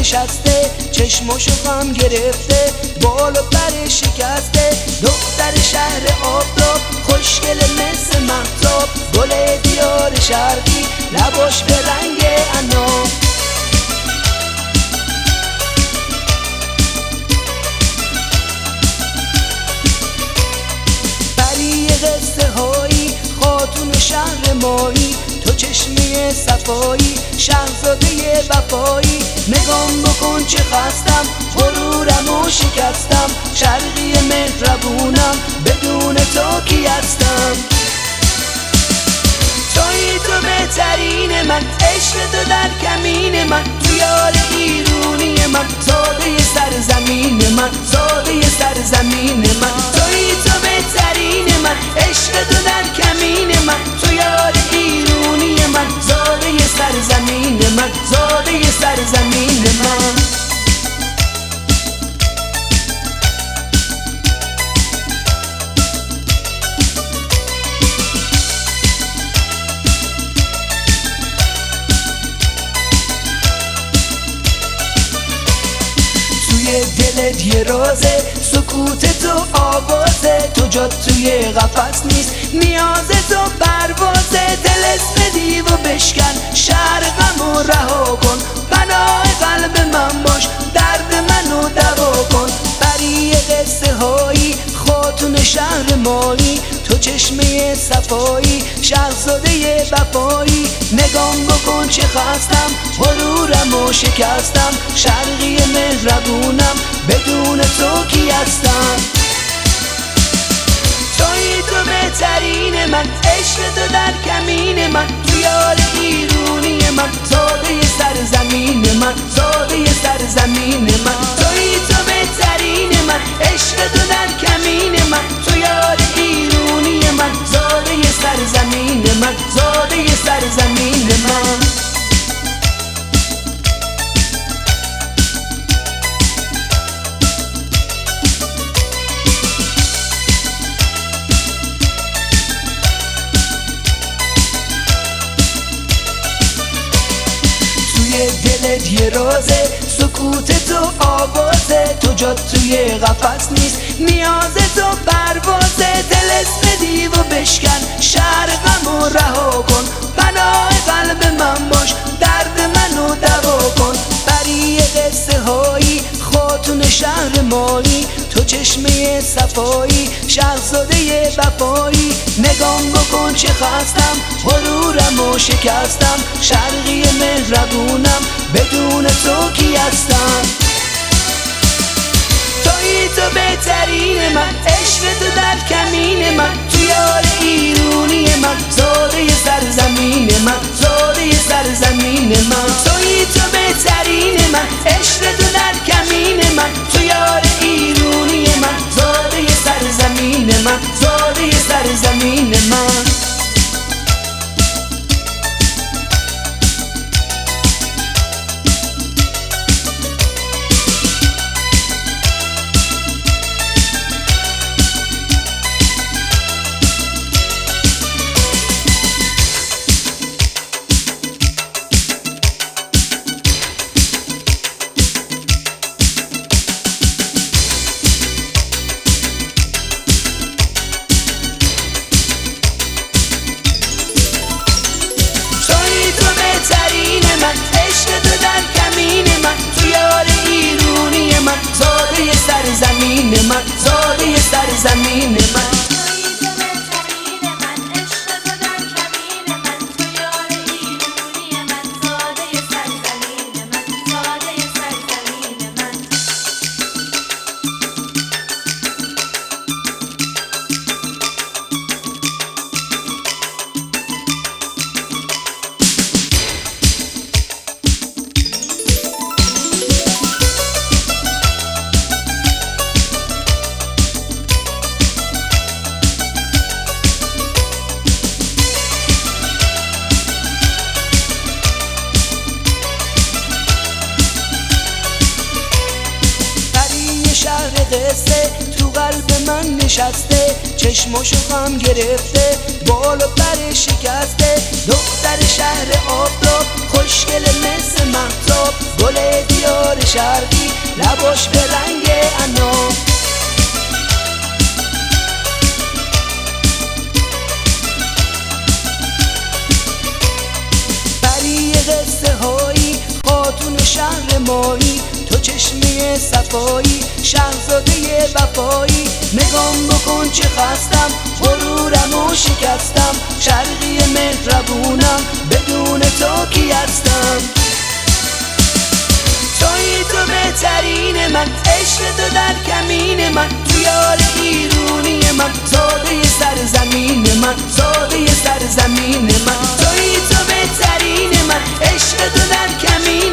نشسته، چشماشو غم گرفته، بال و پر شکسته. دختر شهر آفتاب، خوشگل مثل مهتاب، گل دیار شرقی، لباش به رنگ عناب. پری قصه هایی، خاتون شهر مایی، تو چشمه صفایی، شهزاده وفایی. نگام بکن چه خستم، غرورمو شکستم، شرقی مهربونم، بدون تو کی هستم؟ تویی تو بهترین من، عشق تو در کمین من، تو یار ایرونی من، زاده سرزمین من، زاده سرزمین من. تویی تو بهترین من، عشق تو در کمین من، تو یار ایرونی من، زاده سرزمین من، زاده سرزمین من. دلت یه رازه، سکوت تو آوازه، تو جات توی قفس نیست، نیاز تو پروازه. دل اسم دیو بشکن، شرقمو رها کن، پناه قلب من باش، درد منو دوا کن. پری قصه هایی، خاتون شهر مایی، تو چشمه صفایی، شهزاده وفایی. نگام بکن چه خستم، غرورمو شکستم، شرقی مهربونم، بدون تو کی هستم؟ تویی تو بهترین من، عشق تو در کمین من، تو یار ایرونی من، زاده سرزمین من، زاده سرزمین من. تویی تو بهترین من، عشق تو در کمین من، تو یار ایرونی من، زاده سرزمین من، زاده سرزمین من. دلت یه رازه، سکوت تو آوازه، تو جات توی قفس نیست، نیاز تو پروازه. دل اسم دیو بشکن، شرقمو رها کن، پناه قلب من باش، درد منو دوا کن. پری قصه هایی، خاتون شهر مایی، تو چشمه صفایی، شهزاده وفایی. نگام بکن چه خستم، غرورمو شکستم، شرقی مهربونم، بدون تو کی هستم؟ تویی تو بهترین من، عشق تو در کمین من، تو یار ایرونی من، زاده سرزمین من، زاده سرزمین من. تویی تو بهترین من، عشق تو در کمین من، تو یار ایرونی من، زاده سرزمین من، زاده سرزمین من. سرزمین من، زاده سرزمین من. قصه تو قلب من نشسته، چشماشو غم گرفته، بال و پر شکسته. دختر شهر آفتاب، خوشگل مثل مهتاب، گل دیار لباش به رنگ انار. پری قصه هایی خاتون شهر مایی، تو چشمه صفایی شهزاده وفایی. نگام بکن چه خستم غرورمو شکستم، شرقی مهربونم بدون تو کی هستم. تویی تو بهترین من، عشق تو در کمین من، تو یار بیرونی من، زاده سرزمین من، زاده سرزمین من. تویی تو بهترین من، عشق تو در کمین